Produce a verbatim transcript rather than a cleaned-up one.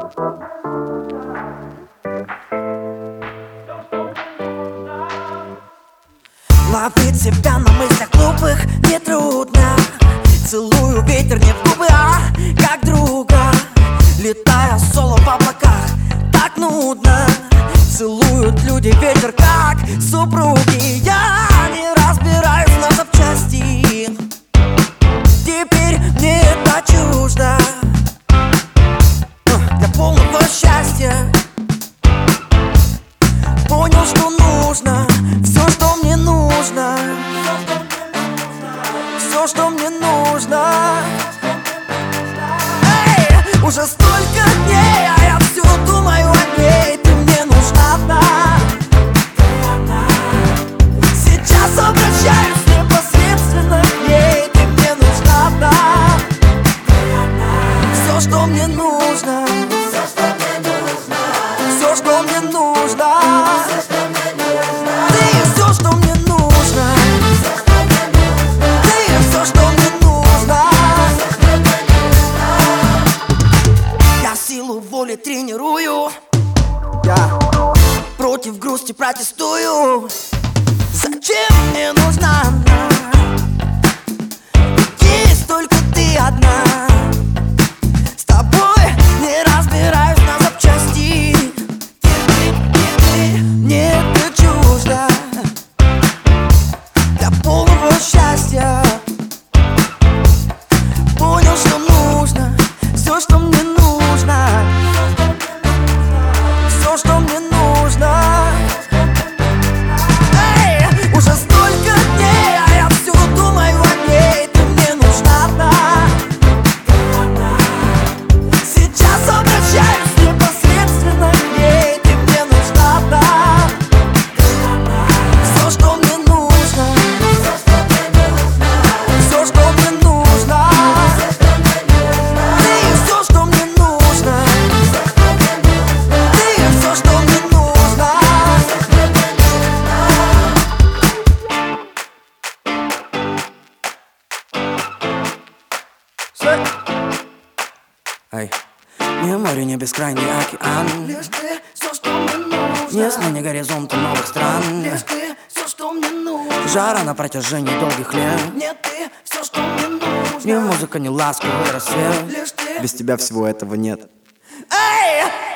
Ловить себя на мыслях глупых нетрудно. Целую ветер не в губы, а как друга. Летая соло в облаках, так нудно. Целуют люди ветер, как супруги. Я не разбираюсь на запчасти. Теперь мне это чуждо. Для полного счастья понял, что нужно все, что мне нужно. Все, что мне нужно. Эй, уже столько дней, а я все думаю о ней. Ты мне нужна одна. Сейчас обращаюсь непосредственно к ней. Ты мне нужна одна. Все, что мне нужно. Все, что мне нужно. Ты все, что мне нужно. Ты все, что мне нужно. Я силу воли тренирую. Я против грусти протестую. Зачем мне нужна она? Ведь есть только ты одна. С тобой не разбираюсь на запчасти. Мне это чуждо. Для полного счастья понял, что нужно все, что мне нужно. Все, что мне нужно. Эй, уже столько дней, а я все думаю о ней. Ты мне нужна одна. Сейчас обращаюсь непосредственно к ней. Ты мне нужна одна. Все, что мне нужно. Все, что мне нужно. Ты все, что мне нужно. Ты все, что мне нужно. Эй, не море, не бескрайний океан. Лишь ты, все, что мне нужно. Не смене горизонта новых стран. Лишь ты, все, что мне нужно. Жара на протяжении долгих лет. Нет, ты, все, что мне нужно. Ни музыка, ни ласковый рассвет. Лишь ты. Без тебя всего этого нет. Эй!